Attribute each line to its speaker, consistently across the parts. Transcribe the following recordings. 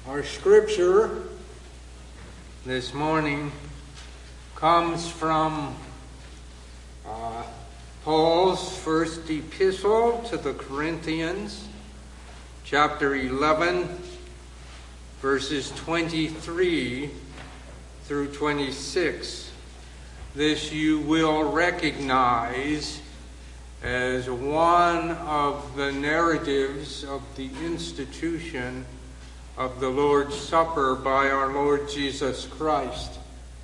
Speaker 1: Our scripture this morning comes from Paul's first epistle to the Corinthians, chapter 11, verses 23 through 26. This you will recognize as one of the narratives of the institution of the Lord's Supper by our Lord Jesus Christ,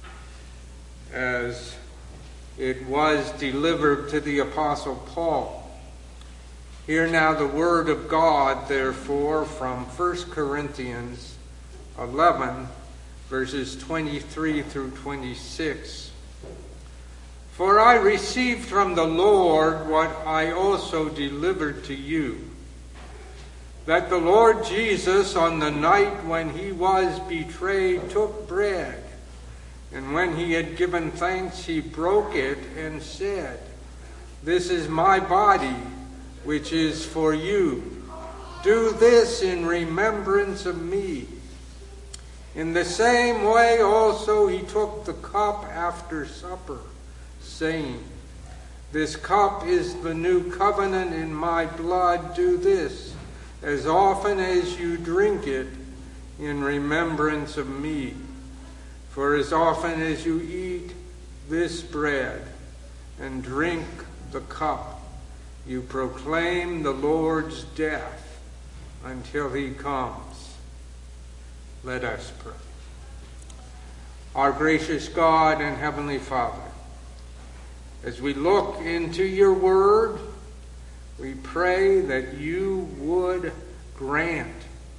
Speaker 1: as it was delivered to the Apostle Paul. Hear now the word of God, therefore, from 1 Corinthians 11, verses 23 through 26. For I received from the Lord what I also delivered to you, that the Lord Jesus, on the night when he was betrayed, took bread, and when he had given thanks, he broke it and said, "This is my body, which is for you. Do this in remembrance of me." In the same way also he took the cup after supper, saying, "This cup is the new covenant in my blood. Do this as often as you drink it in remembrance of me. For as often as you eat this bread and drink the cup, you proclaim the Lord's death until he comes." Let us pray. Our gracious God and Heavenly Father, as we look into your word, we pray that you would grant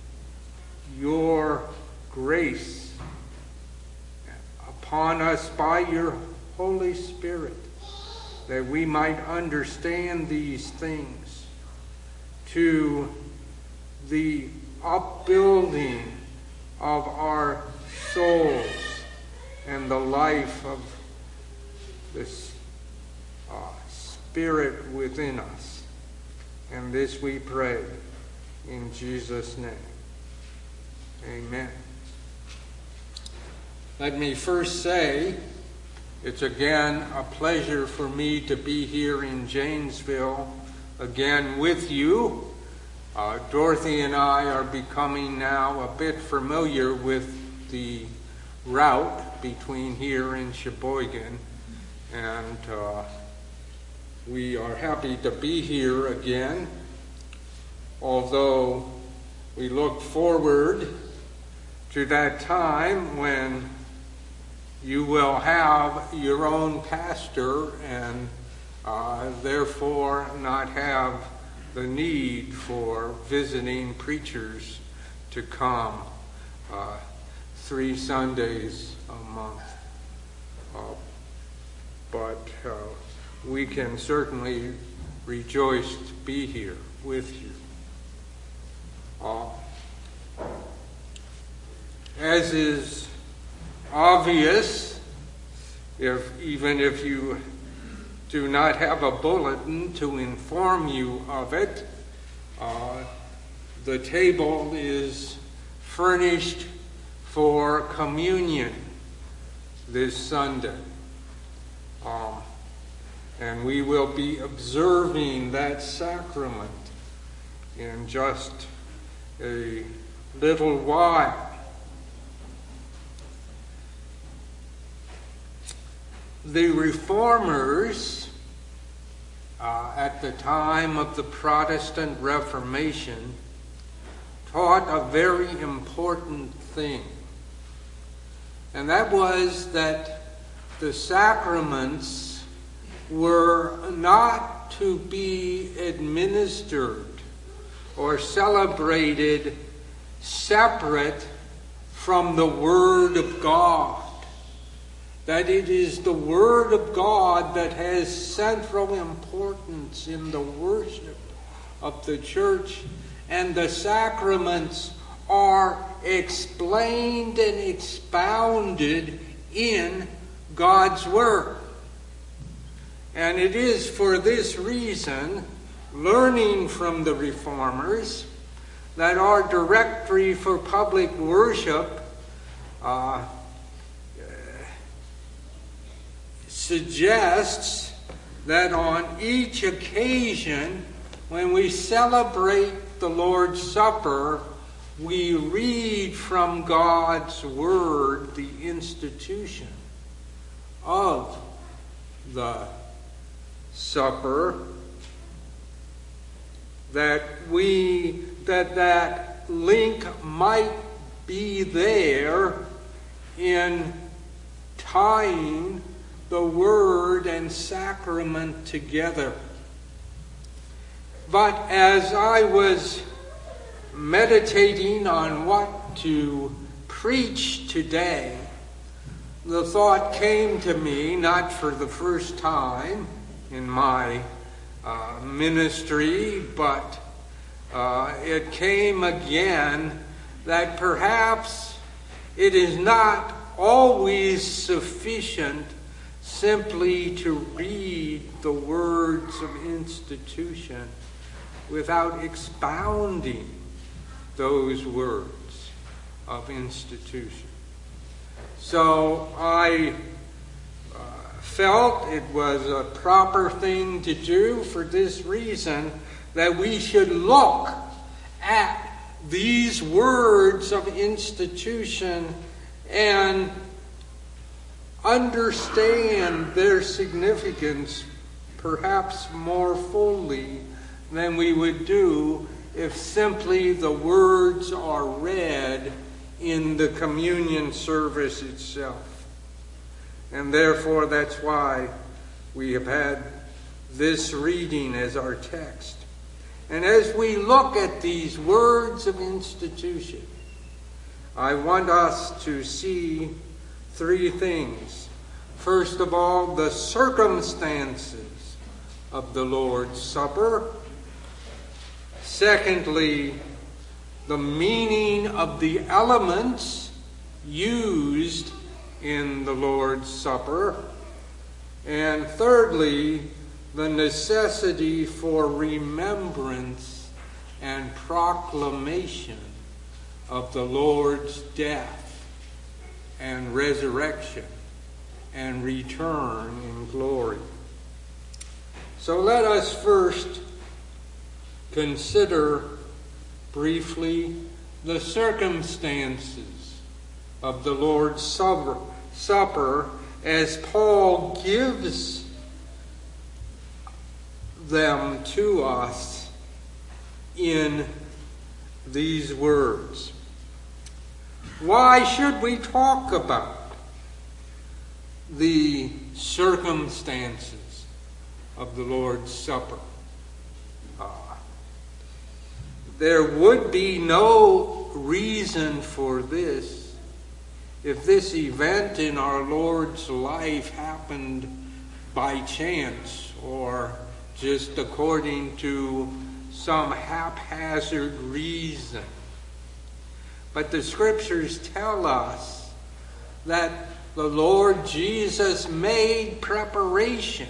Speaker 1: your grace upon us by your Holy Spirit, that we might understand these things to the upbuilding of our souls and the life of the Spirit within us. And this we pray in Jesus' name. Amen. Let me first say, it's again a pleasure for me to be here in Janesville again with you. Dorothy and I are becoming now a bit familiar with the route between here and Sheboygan, and we are happy to be here again, although we look forward to that time when you will have your own pastor and therefore not have the need for visiting preachers to come 3 Sundays a month. But we can certainly rejoice to be here with you. As is obvious, even if you do not have a bulletin to inform you of it, the table is furnished for communion this Sunday. And we will be observing that sacrament in just a little while. The Reformers, at the time of the Protestant Reformation, taught a very important thing. And that was that the sacraments were not to be administered or celebrated separate from the Word of God. That it is the Word of God that has central importance in the worship of the church, and the sacraments are explained and expounded in God's Word. And it is for this reason, learning from the Reformers, that our directory for public worship suggests that on each occasion when we celebrate the Lord's Supper, we read from God's Word the institution of the supper, that link might be there in tying the Word and sacrament together. But as I was meditating on what to preach today, the thought came to me, not for the first time in my ministry, but it came again, that perhaps it is not always sufficient simply to read the words of institution without expounding those words of institution. So I felt it was a proper thing to do for this reason, that we should look at these words of institution and understand their significance perhaps more fully than we would do if simply the words are read in the communion service itself. And therefore, that's why we have had this reading as our text. And as we look at these words of institution, I want us to see three things. First of all, the circumstances of the Lord's Supper. Secondly, the meaning of the elements used in the Lord's Supper. And thirdly, the necessity for remembrance and proclamation of the Lord's death and resurrection and return in glory. So let us first consider briefly the circumstances of the Lord's Supper as Paul gives them to us in these words. Why should we talk about the circumstances of the Lord's Supper? There would be no reason for this if this event in our Lord's life happened by chance or just according to some haphazard reason. But the Scriptures tell us that the Lord Jesus made preparation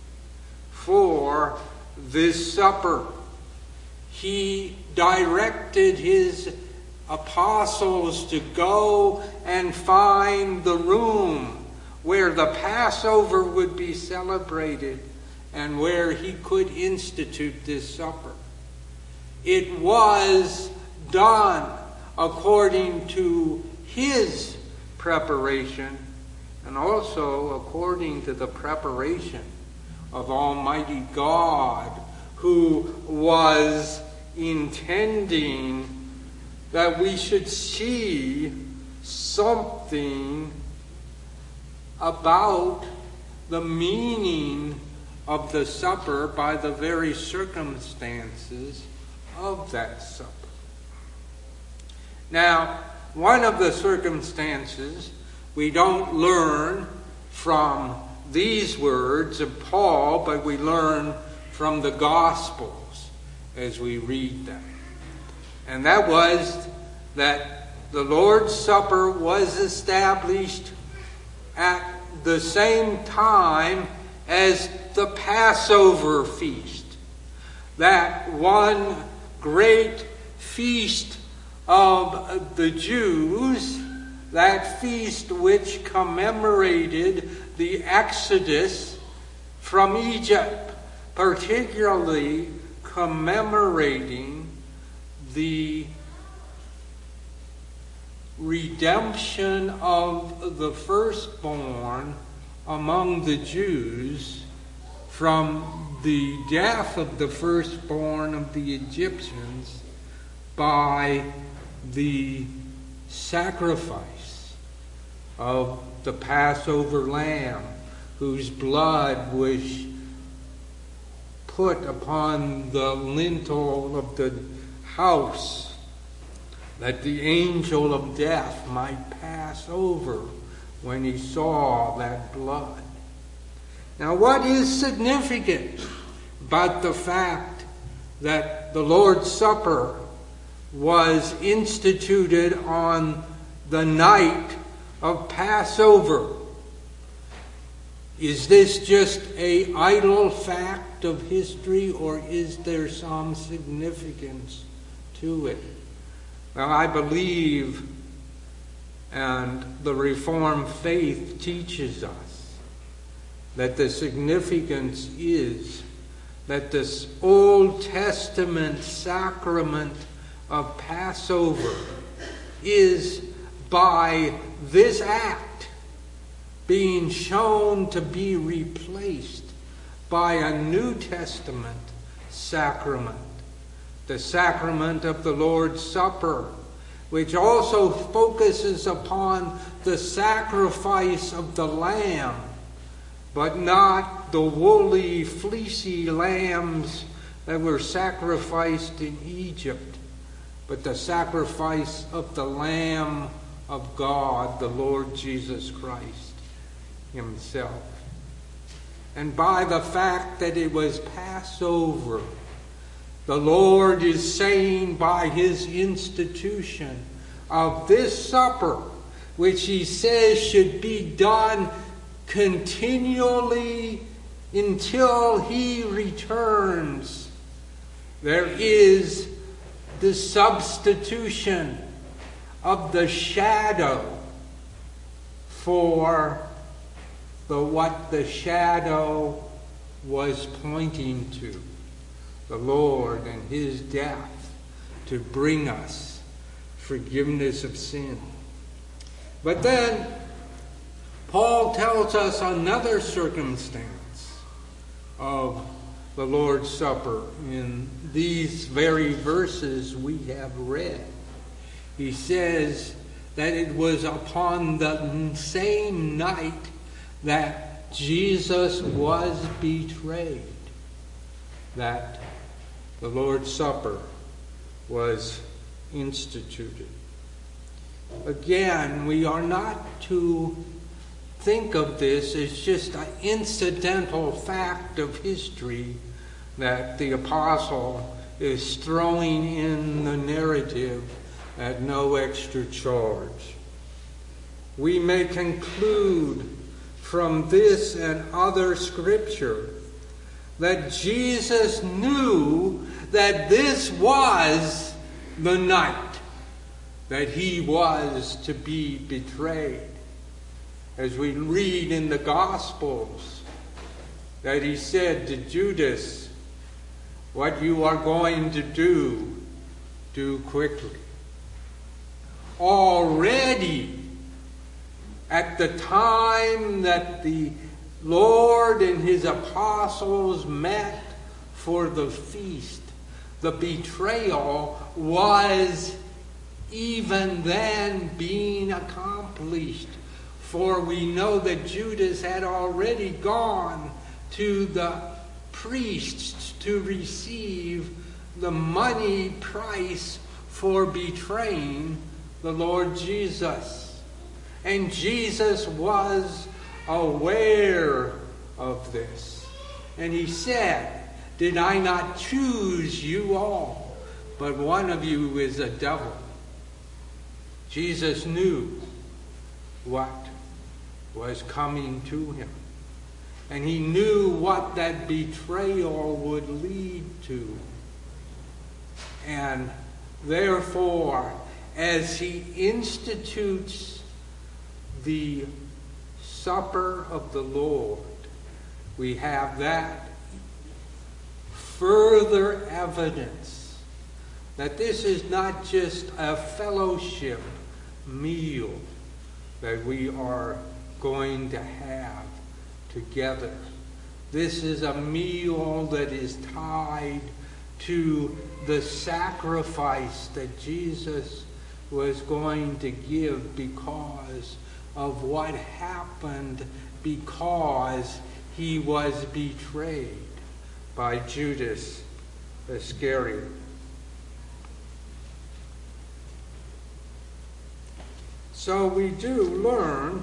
Speaker 1: for this supper. He directed his apostles to go and find the room where the Passover would be celebrated and where he could institute this supper. It was done according to his preparation and also according to the preparation of Almighty God, who was intending that we should see something about the meaning of the supper by the very circumstances of that supper. Now, one of the circumstances we don't learn from these words of Paul, but we learn from the Gospels as we read them. And that was that the Lord's Supper was established at the same time as the Passover feast. That one great feast of the Jews, that feast which commemorated the Exodus from Egypt, particularly commemorating the redemption of the firstborn among the Jews from the death of the firstborn of the Egyptians by the sacrifice of the Passover lamb, whose blood was put upon the lintel of the house, that the angel of death might pass over when he saw that blood. Now, what is significant about the fact that the Lord's Supper was instituted on the night of Passover? Is this just an idle fact of history, or is there some significance to it? Well, I believe, and the Reformed faith teaches us, that the significance is that this Old Testament sacrament of Passover is, by this act, being shown to be replaced by a New Testament sacrament, the sacrament of the Lord's Supper, which also focuses upon the sacrifice of the lamb, but not the woolly, fleecy lambs that were sacrificed in Egypt, but the sacrifice of the Lamb of God, the Lord Jesus Christ himself. And by the fact that it was Passover, the Lord is saying by his institution of this supper, which he says should be done continually until he returns, there is the substitution of the shadow for what the shadow was pointing to, the Lord and his death to bring us forgiveness of sin. But then Paul tells us another circumstance of the Lord's Supper in these very verses we have read. He says that it was upon the same night that Jesus was betrayed that the Lord's Supper was instituted. Again, we are not to think of this as just an incidental fact of history that the apostle is throwing in the narrative at no extra charge. We may conclude from this and other scripture that Jesus knew that this was the night that he was to be betrayed. As we read in the Gospels, that he said to Judas, "What you are going to do quickly." Already, at the time that the Lord and his apostles met for the feast, the betrayal was even then being accomplished. For we know that Judas had already gone to the priests to receive the money price for betraying the Lord Jesus. And Jesus was aware of this. And he said, "Did I not choose you all? But one of you is a devil." Jesus knew what was coming to him. And he knew what that betrayal would lead to. And Therefore, as he institutes the supper of the Lord, we have that further evidence that this is not just a fellowship meal that we are going to have together. This is a meal that is tied to the sacrifice that Jesus was going to give because of what happened because he was betrayed by Judas Iscariot. So we do learn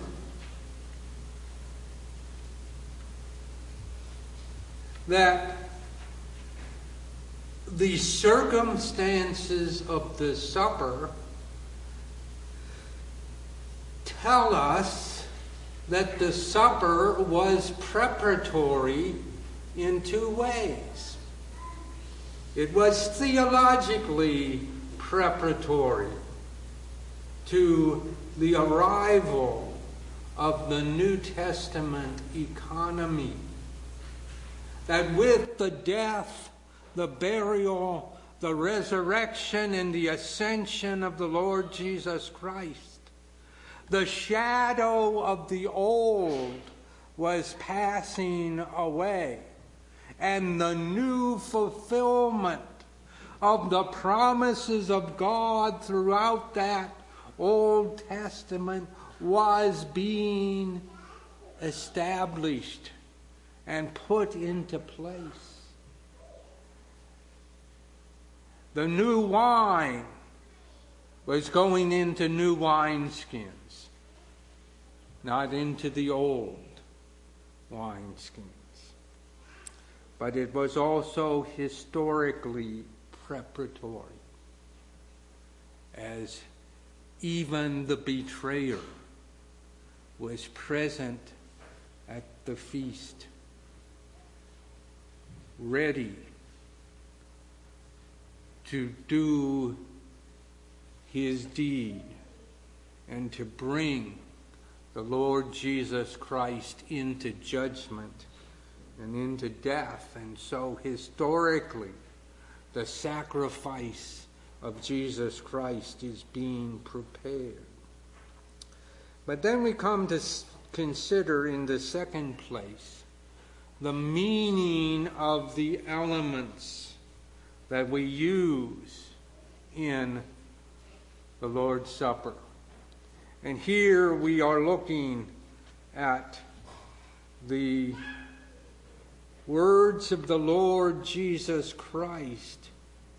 Speaker 1: that the circumstances of the supper tell us that the supper was preparatory in two ways. It was theologically preparatory to the arrival of the New Testament economy. That with the death, the burial, the resurrection, and the ascension of the Lord Jesus Christ, the shadow of the old was passing away, and the new fulfillment of the promises of God throughout that Old Testament was being established and put into place. The new wine was going into new wineskins, not into the old wineskins. But it was also historically preparatory, as even the betrayer was present at the feast, ready to do his deed and to bring the Lord Jesus Christ into judgment and into death. And so historically, the sacrifice of Jesus Christ is being prepared. But then we come to consider in the second place the meaning of the elements that we use in the Lord's Supper. And here we are looking at the words of the Lord Jesus Christ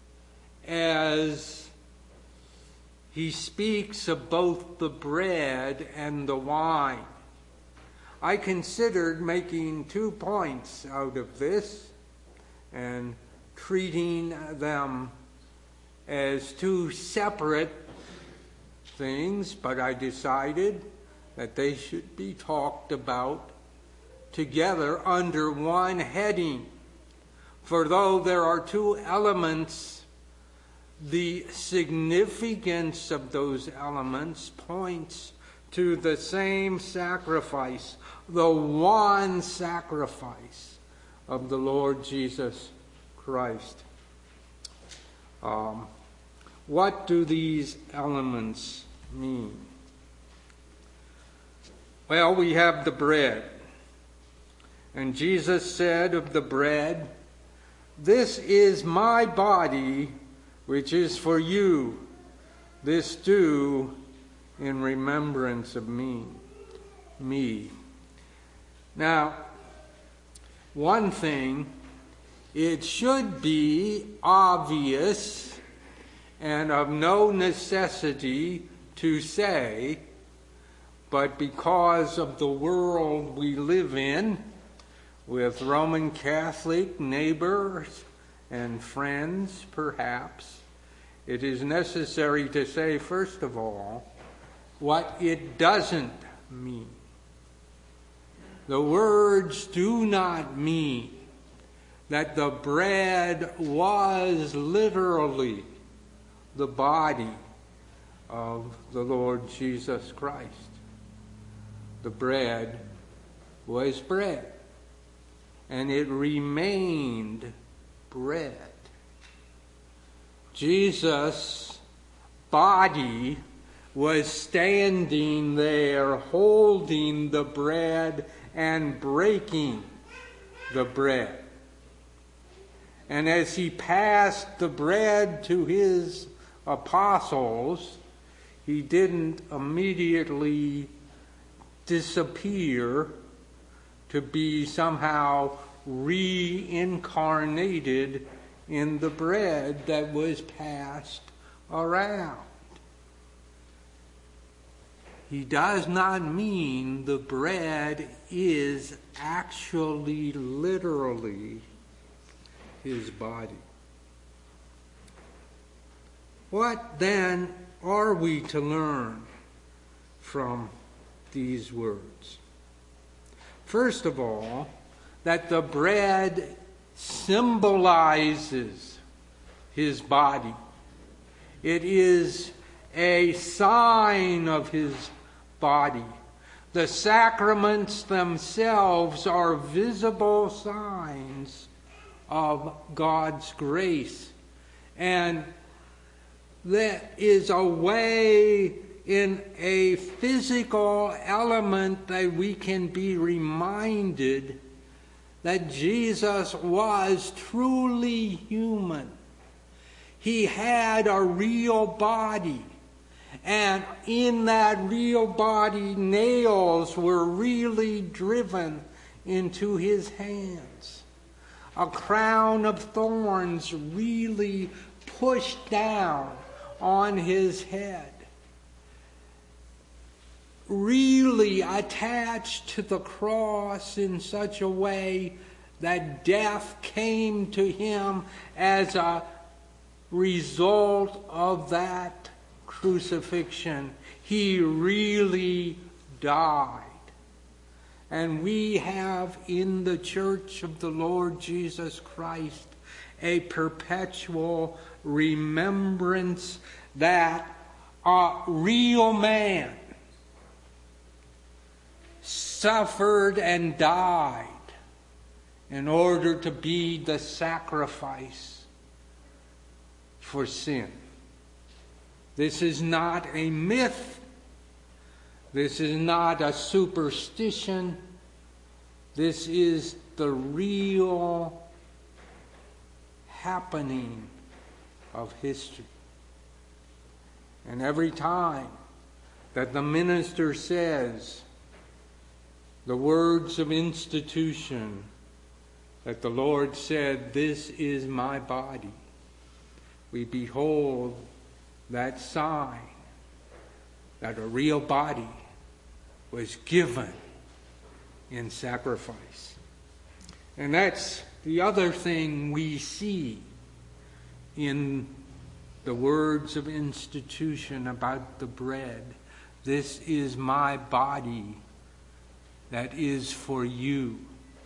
Speaker 1: as he speaks of both the bread and the wine. I considered making 2 points out of this and treating them as two separate things, but I decided that they should be talked about together under one heading. For though there are two elements, the significance of those elements points to the same sacrifice, the one sacrifice of the Lord Jesus Christ. What do these elements mean? Well, we have the bread. And Jesus said of the bread, "This is my body, which is for you. This do in remembrance of me." Now, one thing, it should be obvious and of no necessity to say, but because of the world we live in, with Roman Catholic neighbors and friends perhaps, it is necessary to say, first of all, what it doesn't mean. The words do not mean that the bread was literally the body of the Lord Jesus Christ. The bread was bread, and it remained bread. Jesus' body was standing there holding the bread and breaking the bread. And as he passed the bread to his apostles, he didn't immediately disappear to be somehow reincarnated in the bread that was passed around. He does not mean the bread is actually, literally, his body. What then are we to learn from these words? First of all, that the bread symbolizes his body. It is a sign of his body. The sacraments themselves are visible signs of God's grace. And that is a way, in a physical element, that we can be reminded that Jesus was truly human. He had a real body. And in that real body, nails were really driven into his hands. A crown of thorns really pushed down on his head. Really attached to the cross in such a way that death came to him as a result of that crucifixion. He really died. And we have in the Church of the Lord Jesus Christ a perpetual remembrance that a real man suffered and died in order to be the sacrifice for sin. This is not a myth. This is not a superstition. This is the real happening of history. And every time that the minister says the words of institution, that the Lord said, "This is my body," we behold that sign that a real body was given in sacrifice. And that's the other thing we see in the words of institution about the bread. This is my body that is for you.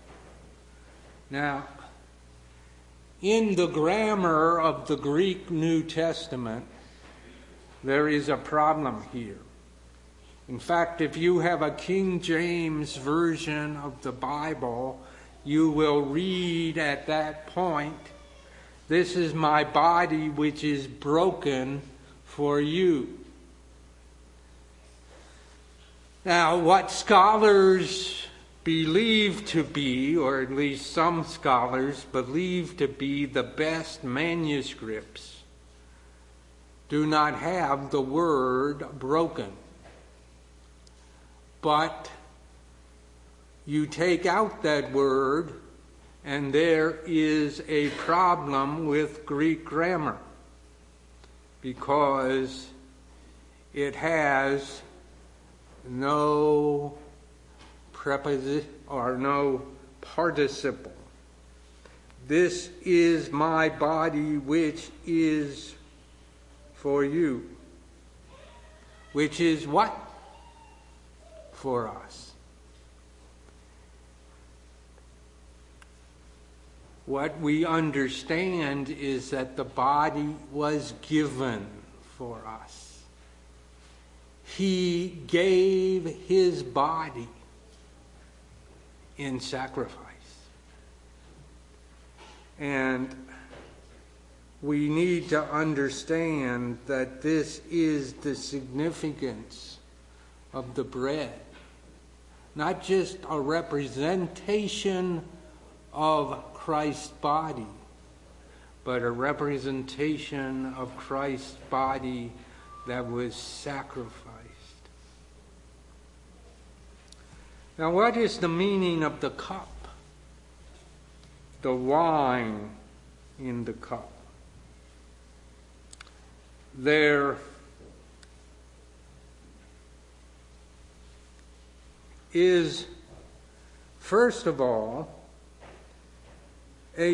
Speaker 1: Now, in the grammar of the Greek New Testament, there is a problem here. In fact, if you have a King James version of the Bible, you will read at that point, "This is my body which is broken for you." Now, what scholars believe to be, or at least some scholars believe to be, the best manuscripts do not have the word broken. But you take out that word, and there is a problem with Greek grammar, because it has no preposition or no participle. This is my body which is for you. Which is what? For us. What we understand is that the body was given for us. He gave his body in sacrifice. And we need to understand that this is the significance of the bread. Not just a representation of Christ's body, but a representation of Christ's body that was sacrificed. Now, what is the meaning of the cup? The wine in the cup. There is, first of all, a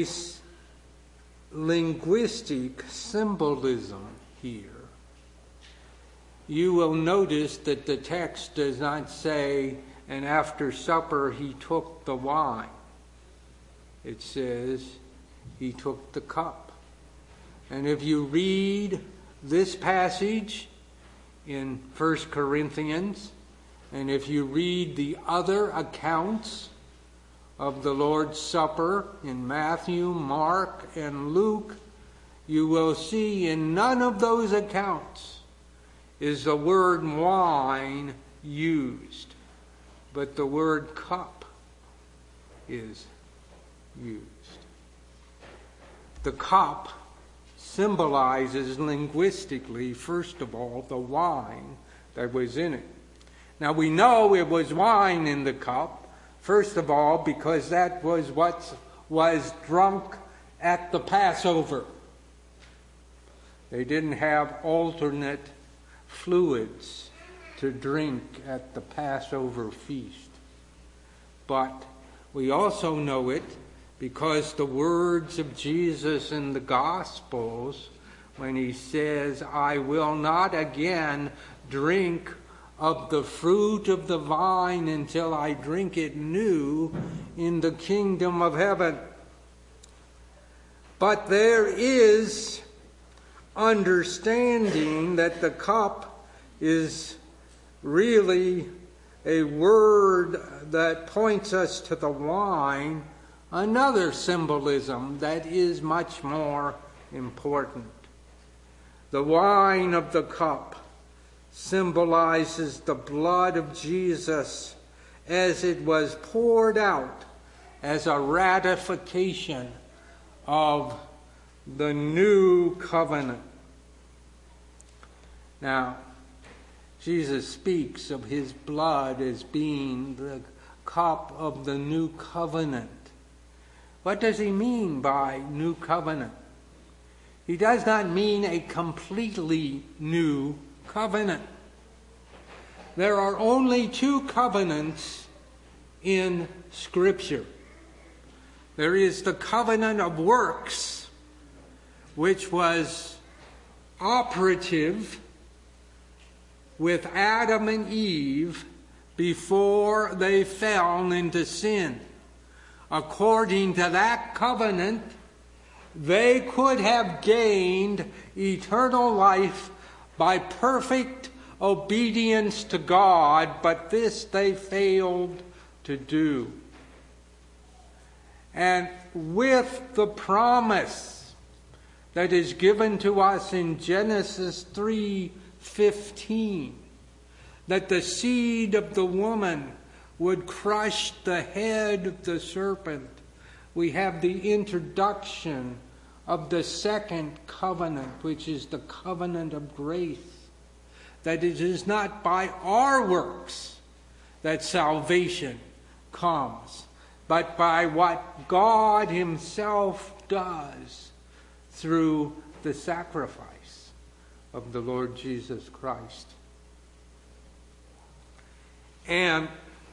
Speaker 1: linguistic symbolism here. You will notice that the text does not say, and after supper he took the wine. It says he took the cup. And if you read this passage in 1 Corinthians, and if you read the other accounts of the Lord's Supper in Matthew, Mark, and Luke, you will see in none of those accounts is the word wine used, but the word cup is used. The cup symbolizes linguistically, first of all, the wine that was in it. Now we know it was wine in the cup, first of all, because that was what was drunk at the Passover. They didn't have alternate fluids to drink at the Passover feast. But we also know it because the words of Jesus in the Gospels, when he says, I will not again drink of the fruit of the vine until I drink it new in the kingdom of heaven. But there is understanding that the cup is really a word that points us to the wine, another symbolism that is much more important. The wine of the cup symbolizes the blood of Jesus as it was poured out as a ratification of the new covenant. Now, Jesus speaks of his blood as being the cup of the new covenant. What does he mean by new covenant? He does not mean a completely new covenant. There are only two covenants in Scripture. There is the covenant of works, which was operative with Adam and Eve before they fell into sin. According to that covenant, they could have gained eternal life by perfect obedience to God, but this they failed to do. And with the promise that is given to us in Genesis 3:15, that the seed of the woman would crush the head of the serpent, we have the introduction of the second covenant, which is the covenant of grace. That it is not by our works that salvation comes, but by what God himself does through the sacrifice of the Lord Jesus Christ. And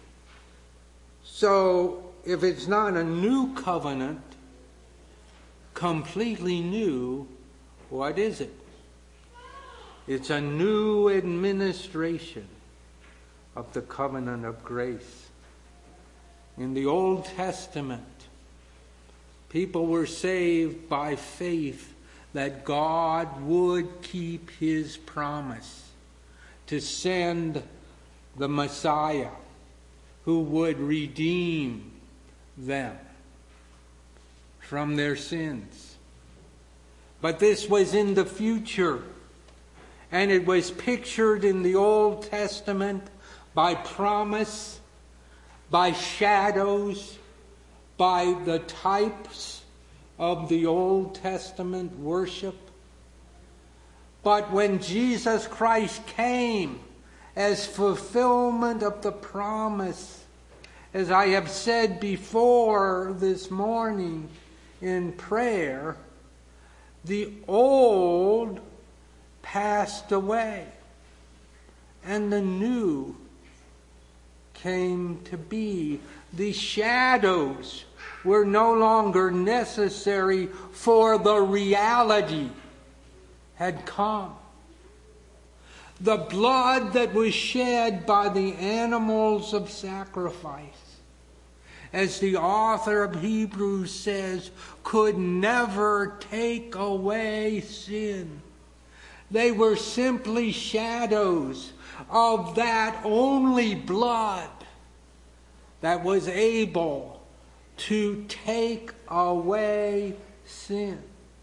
Speaker 1: so, if it's not a new covenant, completely new, what is it? It's a new administration of the covenant of grace. In the Old Testament, people were saved by faith that God would keep his promise to send the Messiah who would redeem them from their sins. But this was in the future, and it was pictured in the Old Testament by promise, by shadows, by the types of the Old Testament worship. But when Jesus Christ came as fulfillment of the promise, as I have said before this morning in prayer, the old passed away and the new came to be. The shadows were no longer necessary, for the reality had come. The blood that was shed by the animals of sacrifice, as the author of Hebrews says, could never take away sin. They were simply shadows of that only blood that was able to take away sin.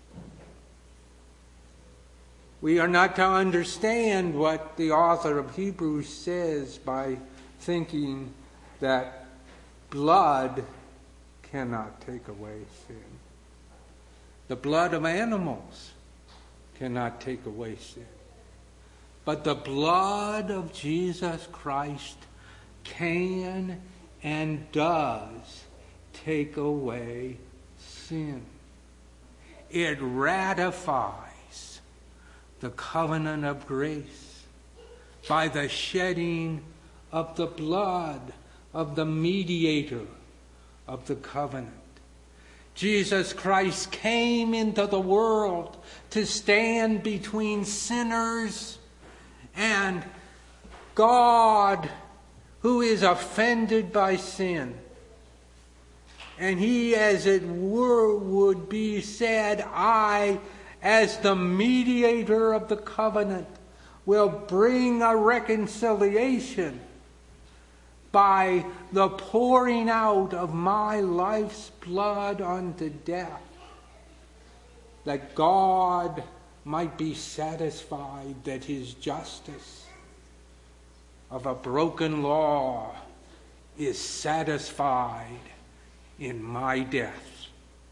Speaker 1: We are not to understand what the author of Hebrews says by thinking that blood cannot take away sin. The blood of animals cannot take away sin. But the blood of Jesus Christ can and does take away sin. It ratifies the covenant of grace by the shedding of the blood of the mediator of the covenant. Jesus Christ came into the world to stand between sinners and God, who is offended by sin. And he, as it were, would be said, I, as the mediator of the covenant, will bring a reconciliation by the pouring out of my life's blood unto death, that God might be satisfied that his justice of a broken law is satisfied in my death.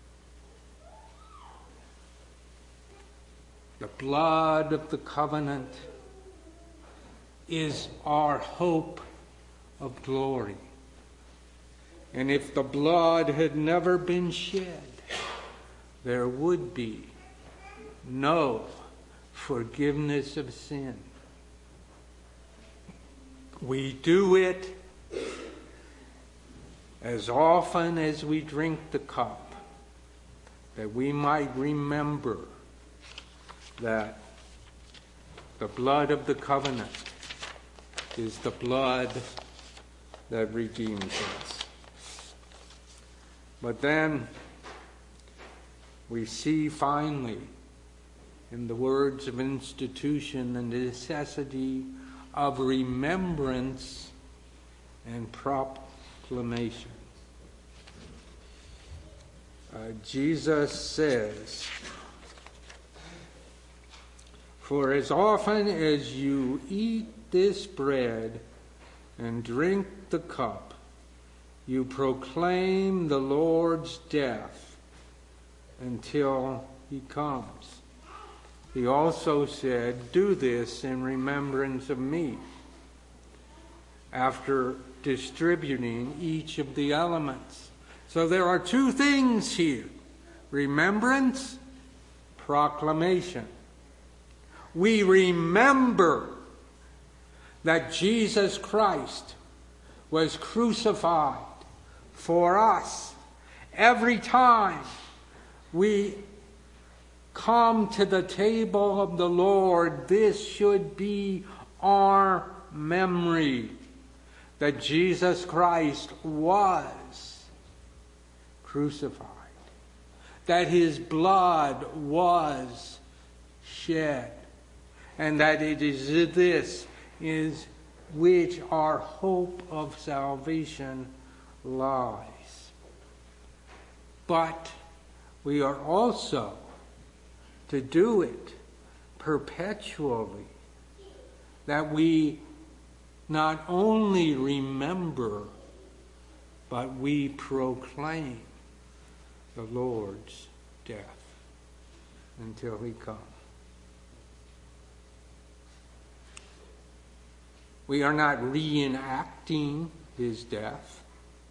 Speaker 1: The blood of the covenant is our hope of glory. And if the blood had never been shed, there would be no forgiveness of sin. We do it as often as we drink the cup, that we might remember that the blood of the covenant is the blood that redeems us. But then we see finally, in the words of institution, the necessity of remembrance and proclamation. Jesus says, for as often as you eat this bread and drink the cup, you proclaim the Lord's death until he comes. He also said, do this in remembrance of me, after distributing each of the elements. So there are two things here: remembrance, proclamation. We remember that Jesus Christ was crucified for us. Every time we come to the table of the Lord, this should be our memory, that Jesus Christ was crucified, that his blood was shed, and that it is this is which our hope of salvation lies. But we are also to do it perpetually, that we not only remember, but we proclaim the Lord's death until he comes. We are not reenacting his death.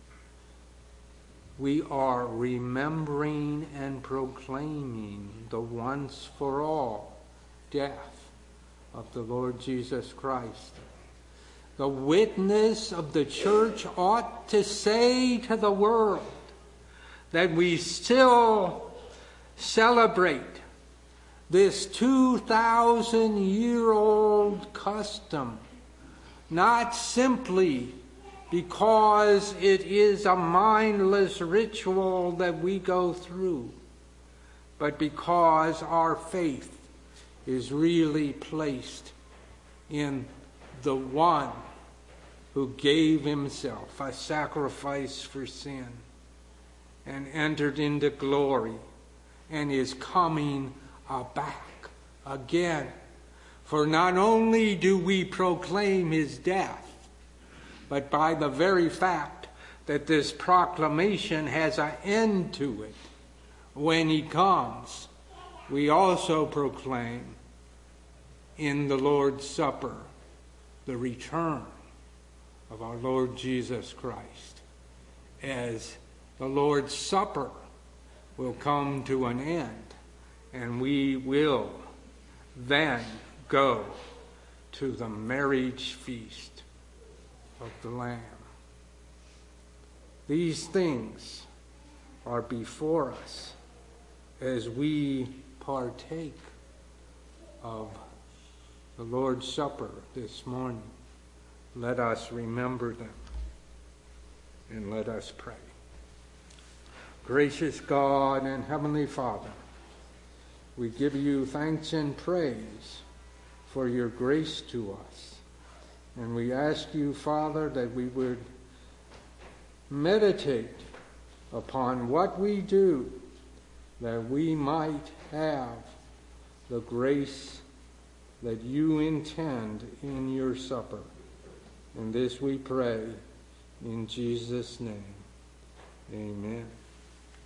Speaker 1: We are remembering and proclaiming the once for all death of the Lord Jesus Christ. The witness of the church ought to say to the world that we still celebrate this 2,000-year-old custom, not simply because it is a mindless ritual that we go through, but because our faith is really placed in the one who gave himself a sacrifice for sin and entered into glory and is coming back again. For not only do we proclaim his death, but by the very fact that this proclamation has an end to it, when he comes, we also proclaim in the Lord's Supper the return of our Lord Jesus Christ, as the Lord's Supper will come to an end, and we will then go to the marriage feast of the Lamb. These things are before us as we partake of the Lord's Supper this morning. Let us remember them, and let us pray. Gracious God and Heavenly Father, we give you thanks and praise for your grace to us. And we ask you, Father, that we would meditate upon what we do, that we might have the grace that you intend in your supper. And this we pray in Jesus' name. Amen.